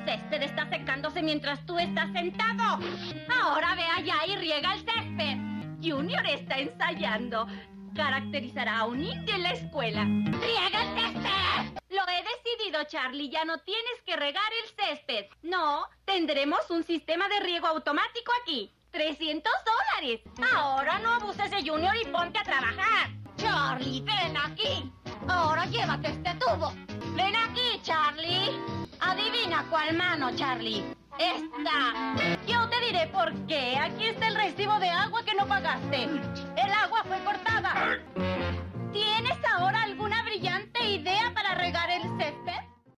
césped está secándose mientras tú estás sentado. Ahora ve allá y riega el césped. Junior está ensayando. Caracterizará a un indio en la escuela. ¡Riega el césped! Lo he decidido, Charlie. Ya no tienes que regar el césped. No, tendremos un sistema de riego automático aquí. $300. Ahora no abuses de Junior y ponte a trabajar. Charlie, ven aquí. Ahora llévate este tubo. Ven aquí, Charlie. Adivina cuál mano, Charlie. Esta. Yo te diré por qué. Aquí está el recibo de agua que no pagaste. El agua fue cortada.